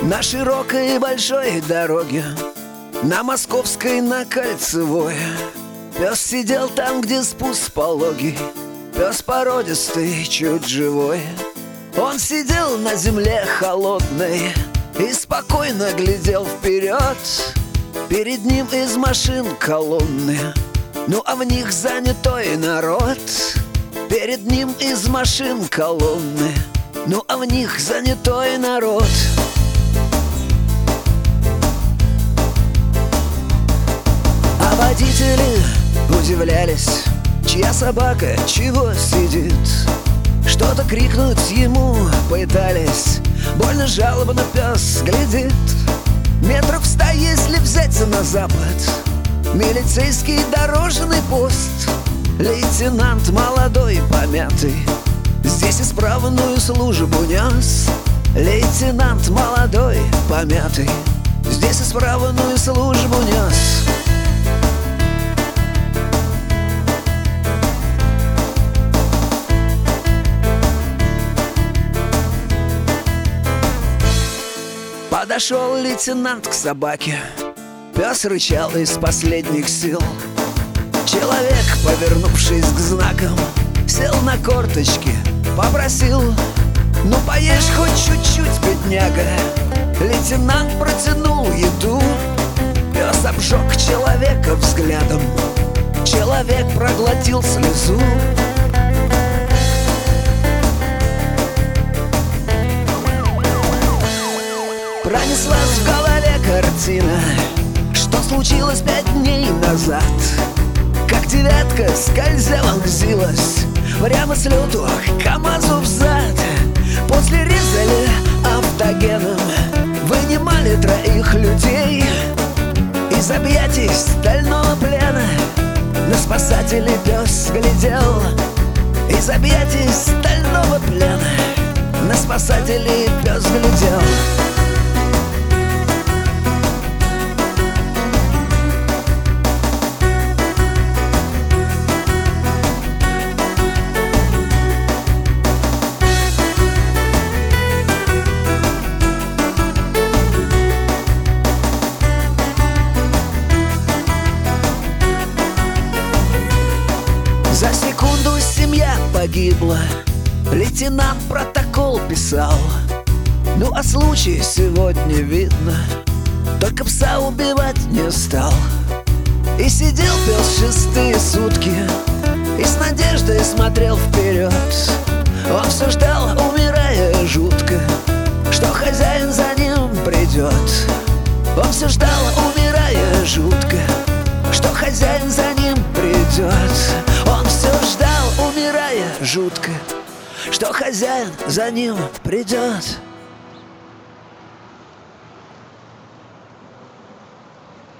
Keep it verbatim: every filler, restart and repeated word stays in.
На широкой и большой дороге, на Московской, на Кольцевой, пес сидел там, где спуск пологий, пес породистый, чуть живой. Он сидел на земле холодной и спокойно глядел вперед. Перед ним из машин колонны, ну а в них занятой народ. Перед ним из машин колонны, ну а в них занятой народ. А водители удивлялись, чья собака чего сидит. Что-то крикнуть ему пытались, больно жалобно пес глядит. Метров ста, если взяться на запад, милицейский дорожный пост. Лейтенант молодой, помятый, здесь исправную службу нес. Лейтенант молодой, помятый, здесь исправную службу нес. Подошел лейтенант к собаке, пес рычал из последних сил. Человек, повернувшись к знакам, сел на корточки, попросил: ну поешь хоть чуть-чуть, бедняга. Лейтенант протянул еду, пес обжег человека взглядом. Человек проглотил слезу. Пронеслась в голове картина, что случилось пять дней назад. Как девятка скользя вонзилась прямо с лету КамАЗу взад. После резали автогеном, вынимали троих людей из объятий стального плена. На спасателей пес глядел из объятий стального плена. На спасателей пес глядел. За секунду семья погибла, лейтенант протокол писал. Ну а случай сегодня видно, только пса убивать не стал. И сидел пес шестые сутки и с надеждой смотрел вперед. Он все ждал, умирая жутко, что хозяин за ним придет. Он все ждал, умирая жутко, что хозяин за ним придет. Он все ждал, умирая жутко, что хозяин за ним придет.